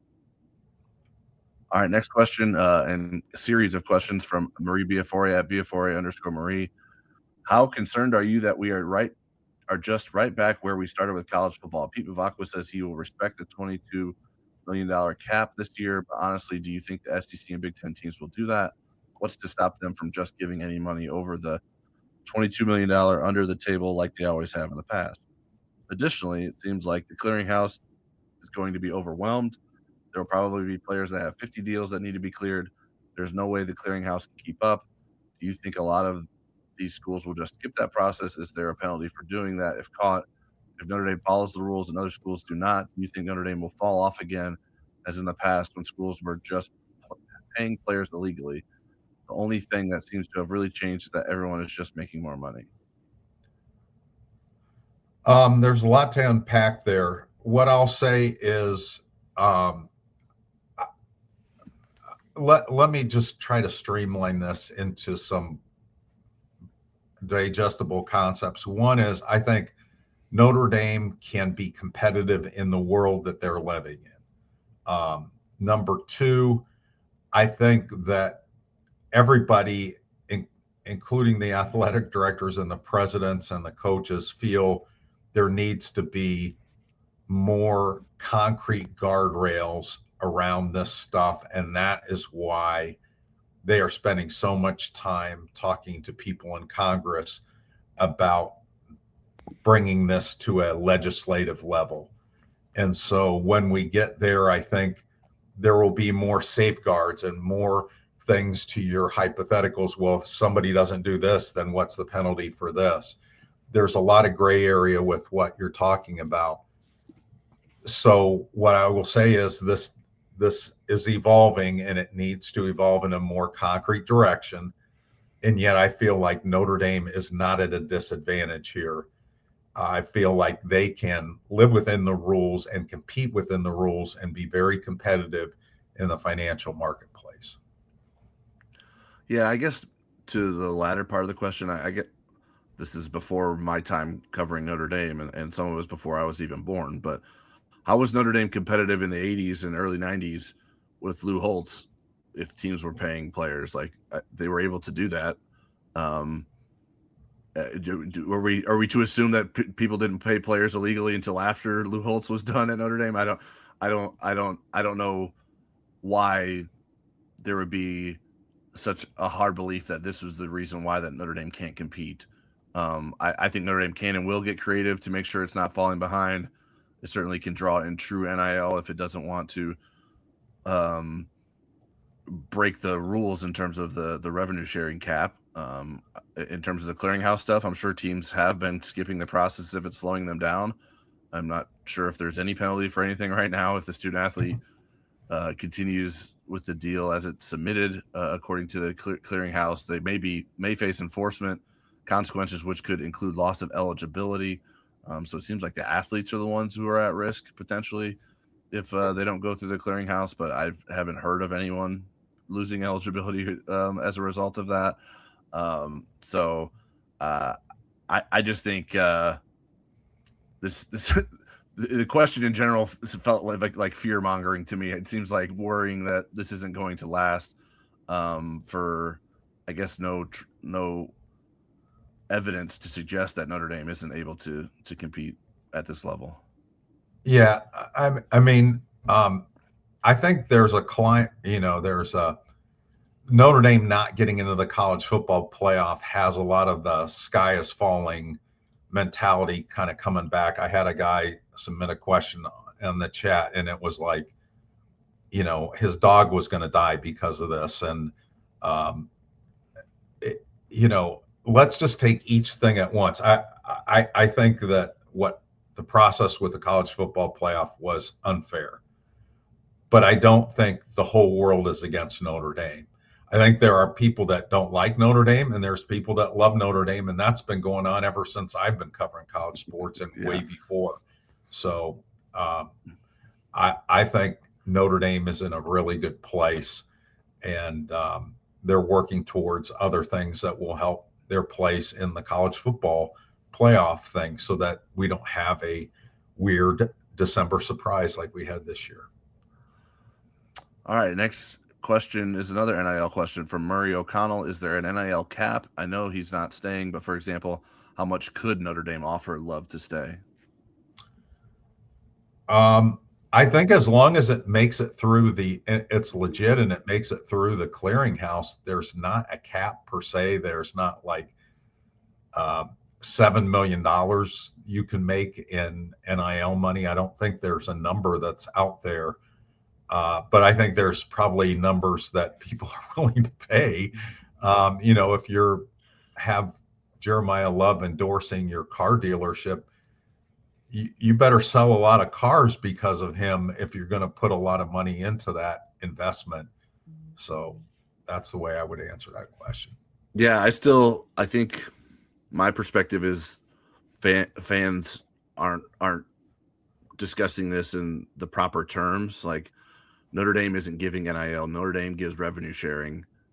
All right, next question, uh, and a series of questions from Marie Biafore at Biafore underscore Marie. How concerned are you that we are right are just right back where we started with college football? Pete Bavacqua says he will respect the twenty-two million dollars cap this year, but honestly, do you think the S E C and Big Ten teams will do that? What's to stop them from just giving any money over the twenty-two million dollars under the table like they always have in the past? Additionally, it seems like the clearinghouse is going to be overwhelmed. There will probably be players that have fifty deals that need to be cleared. There's no way the clearinghouse can keep up. Do you think a lot of these schools will just skip that process? Is there a penalty for doing that if caught? If Notre Dame follows the rules and other schools do not, do you think Notre Dame will fall off again as in the past when schools were just paying players illegally? The only thing that seems to have really changed is that everyone is just making more money. Um, there's a lot to unpack there. What I'll say is, um, let let me just try to streamline this into some digestible concepts. One is, I think Notre Dame can be competitive in the world that they're living in. Um, number two, I think that everybody, in, including the athletic directors and the presidents and the coaches, feel there needs to be more concrete guardrails around this stuff. And that is why they are spending so much time talking to people in Congress about bringing this to a legislative level. And so when we get there, I think there will be more safeguards and more things to your hypotheticals. Well, if somebody doesn't do this, then what's the penalty for this? There's a lot of gray area with what you're talking about. So what I will say is this, this is evolving, and it needs to evolve in a more concrete direction. And yet I feel like Notre Dame is not at a disadvantage here. I feel like they can live within the rules and compete within the rules and be very competitive in the financial marketplace. Yeah, I guess to the latter part of the question, I, I get this is before my time covering Notre Dame, and, and some of it was before I was even born. But how was Notre Dame competitive in the eighties and early nineties with Lou Holtz if teams were paying players? Like, they were able to do that. Um, Uh, do, do, are we are we to assume that p- people didn't pay players illegally until after Lou Holtz was done at Notre Dame? I don't, I don't, I don't, I don't know why there would be such a hard belief that this was the reason why that Notre Dame can't compete. Um, I, I think Notre Dame can and will get creative to make sure it's not falling behind. It certainly can draw in true N I L if it doesn't want to um, break the rules in terms of the the revenue sharing cap. Um, in terms of the clearinghouse stuff, I'm sure teams have been skipping the process if it's slowing them down. I'm not sure if there's any penalty for anything right now if the student athlete uh, continues with the deal as it's submitted uh, according to the clear- clearinghouse. They may be may face enforcement consequences, which could include loss of eligibility. Um, so it seems like the athletes are the ones who are at risk potentially if uh, they don't go through the clearinghouse. But I haven't heard of anyone losing eligibility um, as a result of that. Um, so, uh, I, I just think, uh, this, this, the question in general felt like, like fear mongering to me. It seems like worrying that this isn't going to last, um, for, I guess, no, tr- no evidence to suggest that Notre Dame isn't able to, to compete at this level. Yeah. I, I mean, um, I think there's a client, you know, there's a, Notre Dame not getting into the college football playoff has a lot of the sky is falling mentality kind of coming back. I had a guy submit a question in the chat, and it was like, you know, his dog was going to die because of this. And, um, it, you know, let's just take each thing at once. I, I, I think that what the process with the college football playoff was unfair, but I don't think the whole world is against Notre Dame. I think there are people that don't like Notre Dame, and there's people that love Notre Dame, and that's been going on ever since I've been covering college sports and yeah. way before. So um, I, I think Notre Dame is in a really good place, and um, they're working towards other things that will help their place in the college football playoff thing so that we don't have a weird December surprise like we had this year. All right, next question is another N I L question from Murray O'Connell. Is there an N I L cap? I know he's not staying, but for example, how much could Notre Dame offer Love to stay? Um, I think as long as it makes it through the, it's legit and it makes it through the clearinghouse, there's not a cap per se. There's not like uh, seven million dollars you can make in N I L money. I don't think there's a number that's out there. Uh, but I think there's probably numbers that people are willing to pay. Um, you know, if you're have Jeremiah Love endorsing your car dealership, you, you better sell a lot of cars because of him if you're going to put a lot of money into that investment. So that's the way I would answer that question. Yeah, I still, I think my perspective is fan, fans aren't aren't discussing this in the proper terms. Like, Notre Dame isn't giving N I L. Notre Dame gives revenue sharing.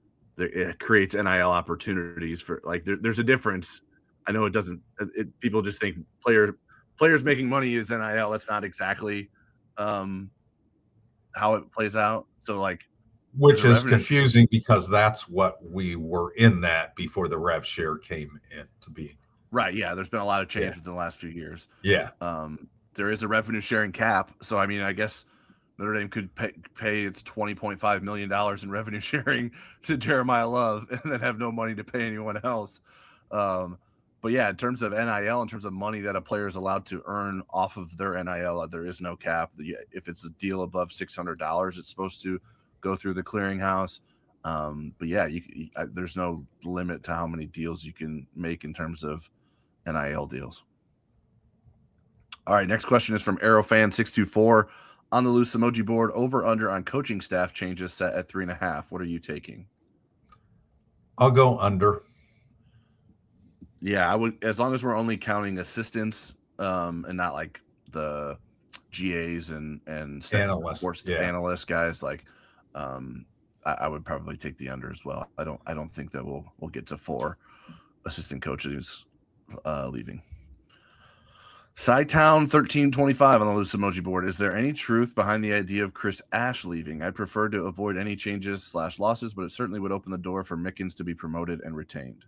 there, it creates N I L opportunities for like there, there's a difference. I know it doesn't. It, people just think player players making money is N I L. That's not exactly um, how it plays out. So like, which is confusing because that's what we were in that before the rev share came into being. Right. Yeah. There's been a lot of change Yeah. within the last few years. Yeah. Um, there is a revenue sharing cap. So, I mean, I guess Notre Dame could pay, pay its twenty point five million dollars in revenue sharing to Jeremiah Love and then have no money to pay anyone else. Um, but yeah, in terms of N I L, in terms of money that a player is allowed to earn off of their N I L, there is no cap. If it's a deal above six hundred dollars, it's supposed to go through the clearinghouse. Um, but yeah, you, you, there's no limit to how many deals you can make in terms of N I L deals. All right, next question is from Aerofan six two four on the loose emoji board. Over under on coaching staff changes set at three and a half. What are you taking? I'll go under. Yeah, I would, as long as we're only counting assistants um, and not like the G As and and analysts, sports yeah. analyst guys. Like, um, I, I would probably take the under as well. I don't I don't think that we'll we'll get to four assistant coaches uh, leaving. Sci-Town thirteen twenty-five on the loose emoji board. Is there any truth behind the idea of Chris Ash leaving? I'd prefer to avoid any changes slash losses, but it certainly would open the door for Mickens to be promoted and retained.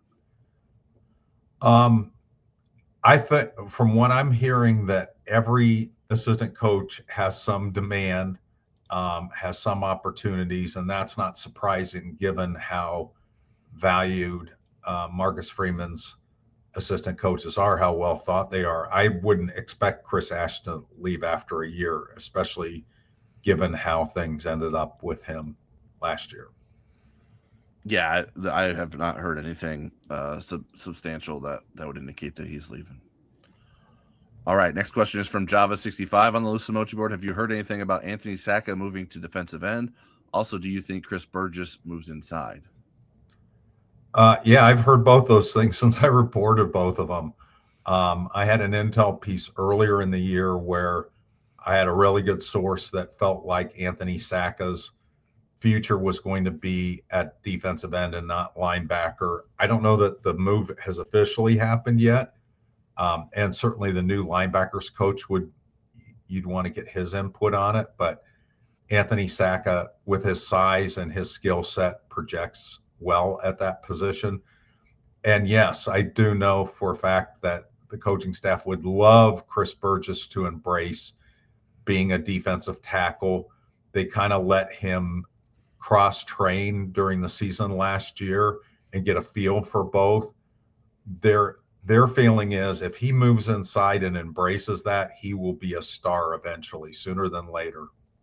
Um, I think from what I'm hearing that every assistant coach has some demand, um, has some opportunities, and that's not surprising given how valued uh, Marcus Freeman's assistant coaches are, how well thought they are. I wouldn't expect Chris Ash to leave after a year, especially given how things ended up with him last year. Yeah, I, I have not heard anything uh, sub- substantial that, that would indicate that he's leaving. All right, next question is from Java sixty-five on the loose emoji board. Have you heard anything about Anthony Sacca moving to defensive end? Also, do you think Chris Burgess moves inside? Uh, yeah, I've heard both those things since I reported both of them. Um, I had an intel piece earlier in the year where I had a really good source that felt like Anthony Sacca's future was going to be at defensive end and not linebacker. I don't know that the move has officially happened yet. Um, and certainly the new linebackers coach would, you'd want to get his input on it. But Anthony Sacca, with his size and his skill set, projects well at that position. And yes, I do know for a fact that the coaching staff would love Chris Burgess to embrace being a defensive tackle. They kind of let him cross train during the season last year and get a feel for both. Their their feeling is if he moves inside and embraces that, he will be a star eventually, sooner than later.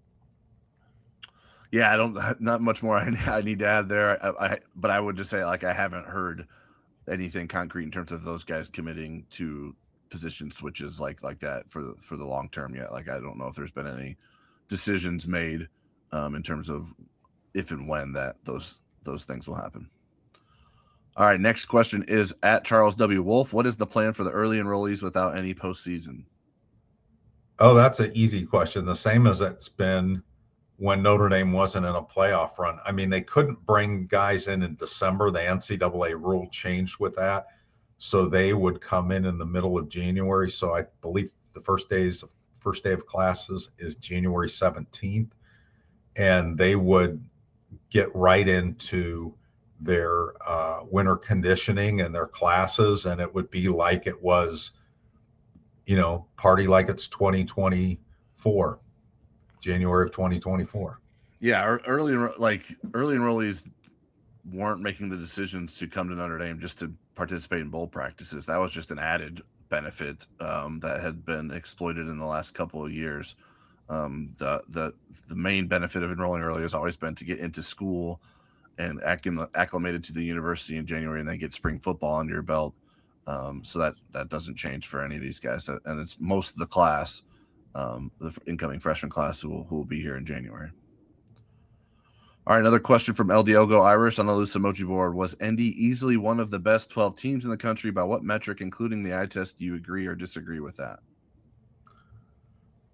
Yeah, I don't not much more I, I need to add there. I, I but I would just say like I haven't heard anything concrete in terms of those guys committing to position switches like like that for the, for the long term yet. Like I don't know if there's been any decisions made um, in terms of if and when that those those things will happen. All right, next question is at Charles W. Wolf. What is the plan for the early enrollees without any postseason? Oh, that's an easy question. The same as it's been when Notre Dame wasn't in a playoff run. I mean, they couldn't bring guys in in December. The N C double A rule changed with that. So they would come in in the middle of January. So I believe the first days, first day of classes is January seventeenth. And they would get right into their uh, winter conditioning and their classes. And it would be like it was, you know, party like it's twenty twenty-four. January of twenty twenty-four. Yeah, early like early enrollees weren't making the decisions to come to Notre Dame just to participate in bowl practices. That was just an added benefit um, that had been exploited in the last couple of years. Um, the the the main benefit of enrolling early has always been to get into school and acclim- acclimated to the university in January, and then get spring football under your belt. Um, so that that doesn't change for any of these guys, and it's most of the class. Um, the incoming freshman class who will, who will be here in January. All right, another question from El Diogo Irish on the loose emoji board. Was N D easily one of the best twelve teams in the country? By what metric, including the eye test, do you agree or disagree with that?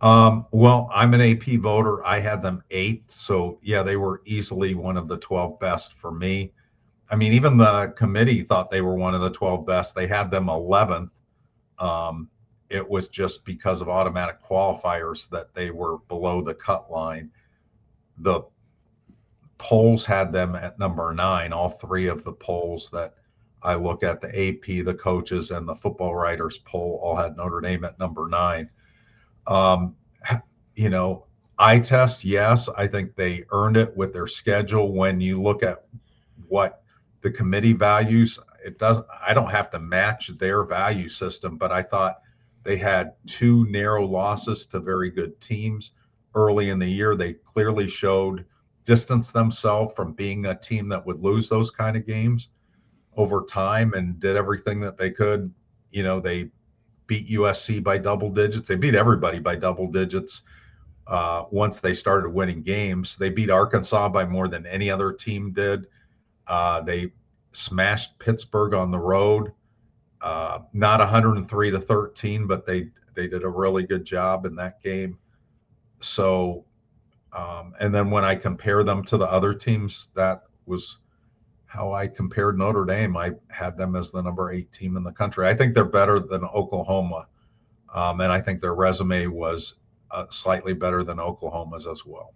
Um, well, I'm an A P voter. I had them eighth. So, yeah, they were easily one of the twelve best for me. I mean, even the committee thought they were one of the twelve best. They had them eleventh. Um, it was just because of automatic qualifiers that they were below the cut line. The polls had them at number nine. All three of the polls that I look at, the A P, the coaches, and the football writers poll, all had Notre Dame at number nine. Um, you know, eye test, yes, I think they earned it with their schedule. When you look at what the committee values, it doesn't, I don't have to match their value system, but I thought they had two narrow losses to very good teams early in the year. They clearly showed distance themselves from being a team that would lose those kind of games over time, and did everything that they could. You know, they beat U S C by double digits. They beat everybody by double digits uh, once they started winning games. They beat Arkansas by more than any other team did. Uh, they smashed Pittsburgh on the road, uh, not one hundred three to thirteen, but they they did a really good job in that game. So, um, and then when I compare them to the other teams, that was how I compared Notre Dame. I had them as the number eight team in the country. I think they're better than Oklahoma, um, and I think their resume was uh, slightly better than Oklahoma's as well.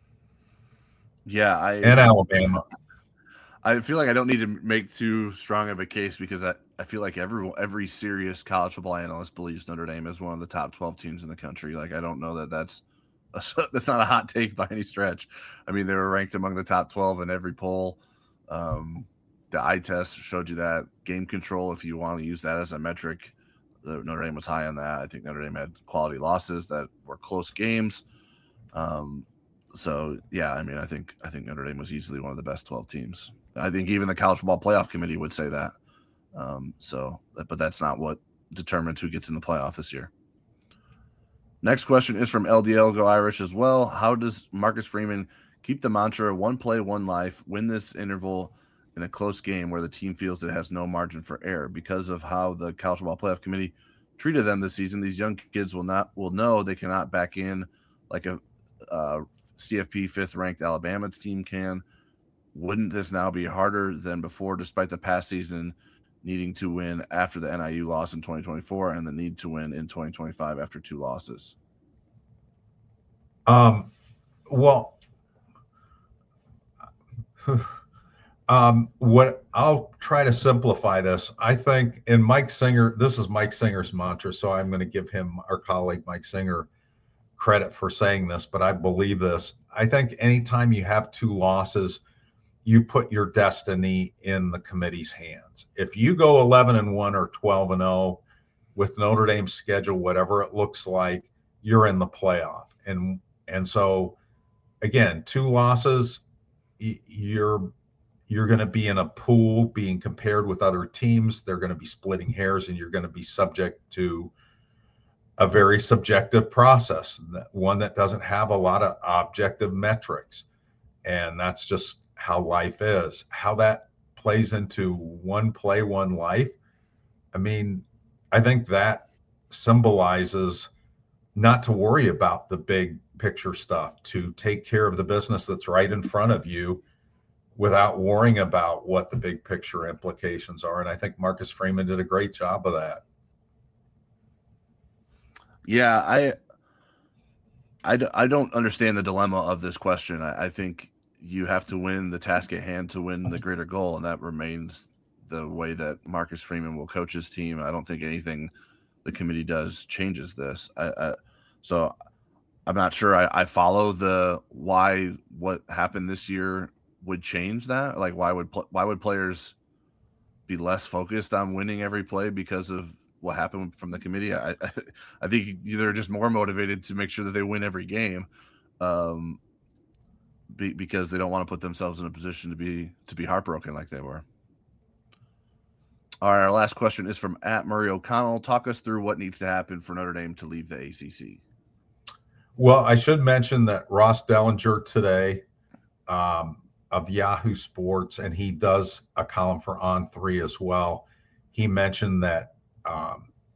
Yeah, I and Alabama. I feel like I don't need to make too strong of a case, because I, I feel like every every serious college football analyst believes Notre Dame is one of the top twelve teams in the country. Like, I don't know that that's a, that's not a hot take by any stretch. I mean, they were ranked among the top twelve in every poll. Um, the eye test showed you that. Game control, if you want to use that as a metric, the, Notre Dame was high on that. I think Notre Dame had quality losses that were close games. Um, so yeah, I mean, I think I think Notre Dame was easily one of the best twelve teams. I think even the College Football Playoff Committee would say that. Um, so, but that's not what determines who gets in the playoff this year. Next question is from L D L Go Irish as well. How does Marcus Freeman keep the mantra one play, one life, win this interval in a close game where the team feels it has no margin for error? Because of how the College Football Playoff Committee treated them this season, these young kids will not will know they cannot back in like a uh, C F P fifth ranked Alabama team can. Wouldn't this now be harder than before, despite the past season needing to win after the N I U loss in twenty twenty-four and the need to win in twenty twenty-five after two losses? Um, well, um, what I'll try to simplify this. I think, and Mike Singer, this is Mike Singer's mantra, so I'm going to give him, our colleague Mike Singer, credit for saying this, but I believe this. I think anytime you have two losses, you put your destiny in the committee's hands. If you go eleven and one or twelve and oh with Notre Dame's schedule, whatever it looks like, you're in the playoff. And and so again, two losses, you're you're going to be in a pool being compared with other teams. They're going to be splitting hairs, and you're going to be subject to a very subjective process, one that doesn't have a lot of objective metrics. And that's just how life is. How that plays into one play, one life. I mean, I think that symbolizes not to worry about the big picture stuff, to take care of the business that's right in front of you without worrying about what the big picture implications are. And I think Marcus Freeman did a great job of that. Yeah, I, I, I don't understand the dilemma of this question. I, I think you have to win the task at hand to win the greater goal, and that remains the way that Marcus Freeman will coach his team. I don't think anything the committee does changes this. I, I, so I'm not sure I, I follow the why what happened this year would change that. Like, why would why would players be less focused on winning every play because of what happened from the committee? I, I, I think they're just more motivated to make sure that they win every game. Um, Be, because they don't want to put themselves in a position to be to be heartbroken like they were. All right, our last question is from at Murray O'Connell. Talk us through what needs to happen for Notre Dame to leave the A C C. Well, I should mention that Ross Dellinger today um, of Yahoo Sports, and he does a column for On Three as well. He mentioned that um,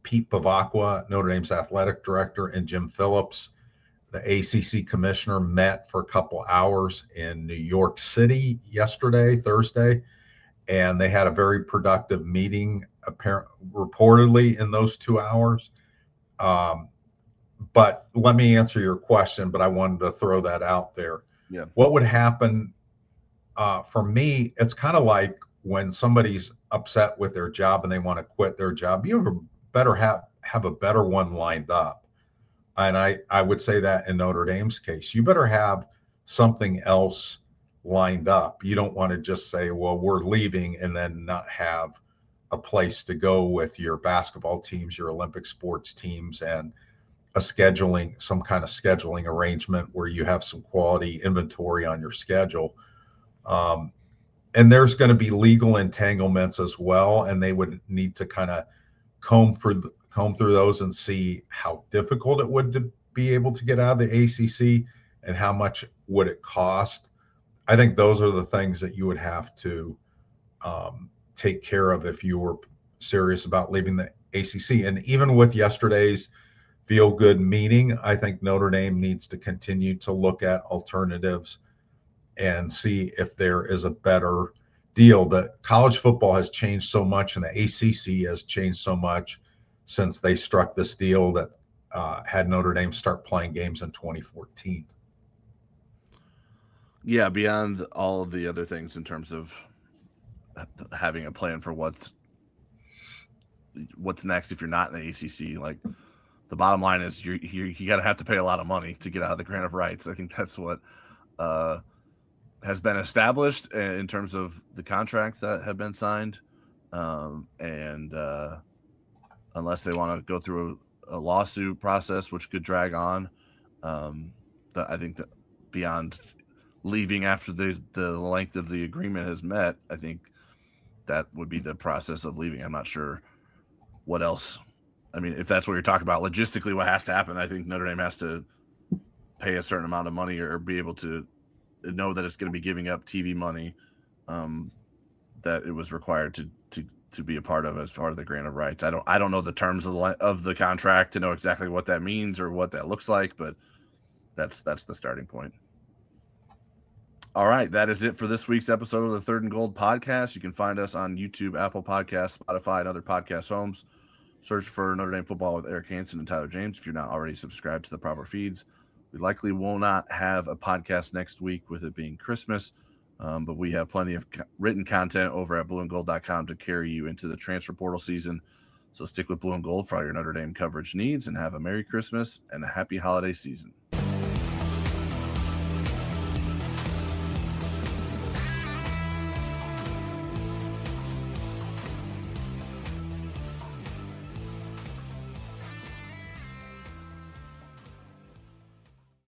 Pete Bavacqua, Notre Dame's athletic director, and Jim Phillips, the A C C commissioner, met for a couple hours in New York City yesterday, Thursday, and they had a very productive meeting, apparently, reportedly in those two hours. Um, but let me answer your question, but I wanted to throw that out there. Yeah. What would happen uh, for me, it's kind of like when somebody's upset with their job and they want to quit their job, you have a better have, have a better one lined up. And I, I would say that in Notre Dame's case, you better have something else lined up. You don't want to just say, well, we're leaving and then not have a place to go with your basketball teams, your Olympic sports teams, and a scheduling, some kind of scheduling arrangement where you have some quality inventory on your schedule. Um, and there's going to be legal entanglements as well. And they would need to kind of comb through, comb through those and see how difficult it would to be able to get out of the A C C and how much would it cost. I think those are the things that you would have to um, take care of if you were serious about leaving the A C C. And even with yesterday's feel good meeting, I think Notre Dame needs to continue to look at alternatives and see if there is a better deal. That college football has changed so much and the A C C has changed so much since they struck this deal that uh, had Notre Dame start playing games in twenty fourteen. Yeah, beyond all of the other things in terms of having a plan for what's what's next if you're not in the A C C, like the bottom line is you you you got to have to pay a lot of money to get out of the grant of rights. I think that's what uh, has been established in terms of the contracts that have been signed, um, and uh, unless they want to go through a, a lawsuit process, which could drag on, um, that I think that beyond leaving after the, the length of the agreement has met, I think that would be the process of leaving. I'm not sure what else. I mean, if that's what you're talking about, logistically, what has to happen, I think Notre Dame has to pay a certain amount of money or be able to know that it's going to be giving up T V money um, that it was required to, to, to be a part of as part of the grant of rights. I don't, I don't know the terms of the, of the contract to know exactly what that means or what that looks like, but that's, that's the starting point. All right, that is it for this week's episode of the Third and Gold podcast. You can find us on YouTube, Apple Podcasts, Spotify, and other podcast homes. Search for Notre Dame Football with Eric Hansen and Tyler James if you're not already subscribed to the proper feeds. We likely will not have a podcast next week with it being Christmas, um, but we have plenty of co- written content over at blue and gold dot com to carry you into the transfer portal season. So stick with Blue and Gold for all your Notre Dame coverage needs, and have a Merry Christmas and a happy holiday season.